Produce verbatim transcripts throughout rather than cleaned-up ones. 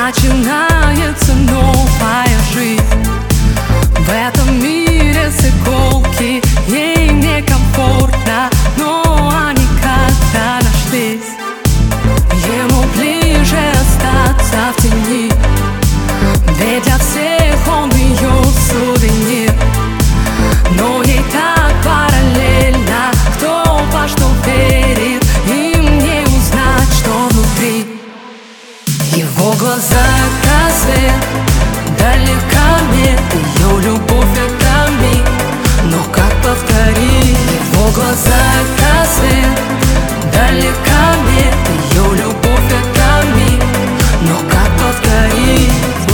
начинается новая жизнь. В этом мире с иголки ей некомфортно, но они как-то нашлись. Ему ближе остаться в тени, ведь для всех он ее сувенир. Но ей так параллельно, кто во что верит, им не узнать, что внутри. Его глаза — это свет, далека мне ее любовь — это миг. Но как повторить? Его глаза — это свет, далека мне ее любовь — это миг. Но как повторить?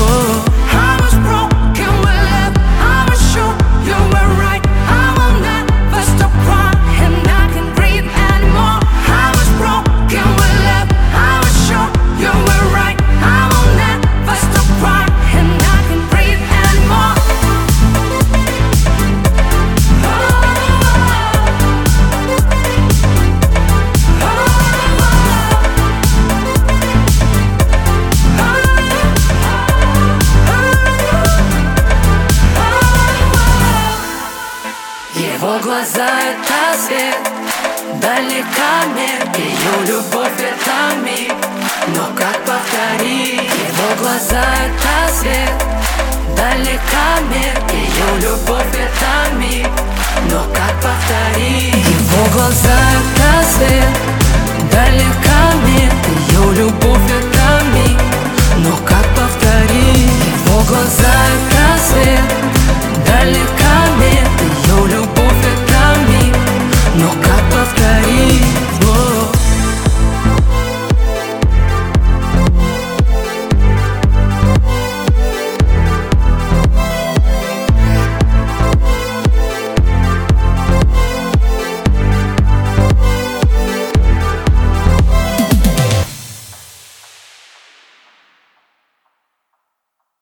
Его глаза — это свет, далека мне ее любовь — это миг. Но как повторить? Его глаза — это свет, далека мне ее любовь — это миг. Но как повторить? Его глаза — это свет,